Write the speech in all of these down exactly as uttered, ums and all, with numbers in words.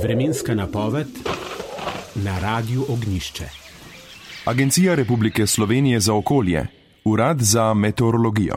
Vremenska napoved na Radiu Ognjišče. Agencija Republike Slovenije za okolje, Urad za meteorologijo.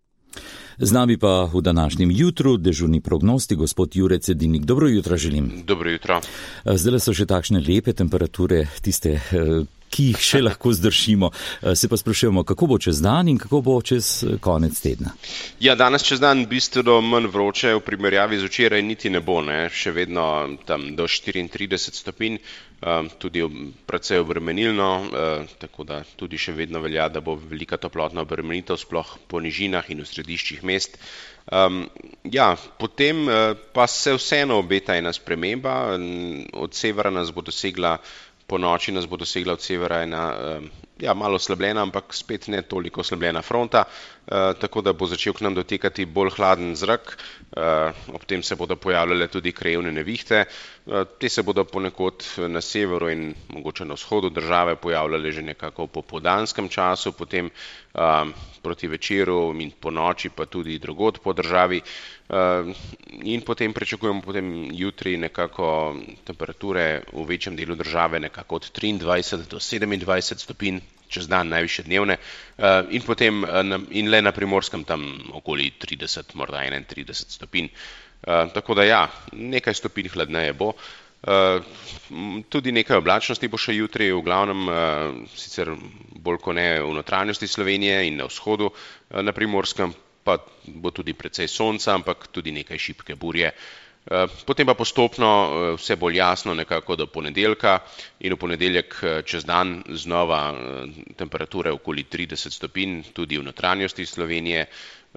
Z nami pa v današnjem jutru dežurni prognosti gospod Jure Cedinik. Dobro jutro želim. Dobro jutro. Zdaj so še takšne lepe temperature, tiste, ki jih še lahko zdržimo. Se pa sprašujemo, kako bo čez dan in kako bo čez konec tedna. Ja, danes čez dan bistveno manj vroče, v primerjavi z včeraj niti ne bo, ne? Še vedno tam do štiriintrideset stopinj, tudi precej obremenilno, tako da tudi še vedno velja, da bo velika toplotna obremenitev, sploh po nižinah in v središčih mest. Um, ja, potem pa se vseeno obeta ena sprememba, od severa nas bo dosegla Po noči nas bo dosegla od severa ena ja, malo oslabljena, ampak spet ne toliko oslabljena fronta, eh, tako da bo začel k nam dotekati bolj hladen zrak, eh, ob tem se bodo pojavljale tudi krajevne nevihte. Eh, te se bodo ponekod na severu in mogoče na vzhodu države pojavljale že nekako v popoldanskem času, potem eh, proti večeru in po noči pa tudi drugod po državi. Uh, in potem pričakujemo potem jutri nekako temperature v večjem delu države nekako od triindvajset do sedemindvajset stopinj, čez dan najvišje dnevne, uh, in potem uh, na, in le na Primorskem tam okoli trideset, morda enaintrideset stopinj. Uh, tako da ja, nekaj stopinj hladneje bo. Uh, tudi nekaj oblačnosti bo še jutri, v glavnem uh, sicer bolj kot ne v notranjosti Slovenije in na vzhodu, uh, na Primorskem pa bo tudi precej sonca, ampak tudi nekaj šibke burje. Potem pa postopno vse bolj jasno nekako do ponedeljka in v ponedeljek čez dan znova temperature okoli trideset stopinj, tudi v notranjosti Slovenije.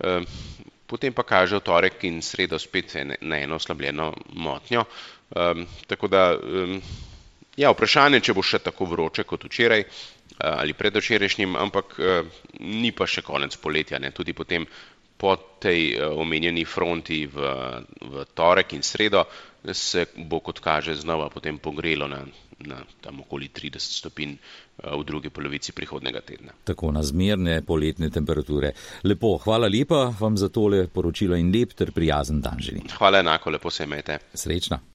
Potem pa kaže v torek in sredo spet na eno oslabljeno motnjo. Tako da, ja, vprašanje, če bo še tako vroče kot včeraj ali predvčerajšnjim, ampak ni pa še konec poletja, ne, tudi potem po tej omenjeni fronti v, v torek in sredo se bo, kot kaže, znova potem pogrelo na, na tam okoli trideset stopinj v drugi polovici prihodnega tedna. Tako na zmerne poletne temperature. Lepo, hvala lepa vam za tole poročilo in lep ter prijazen dan želim. Hvala enako, lepo se imejte. Srečno.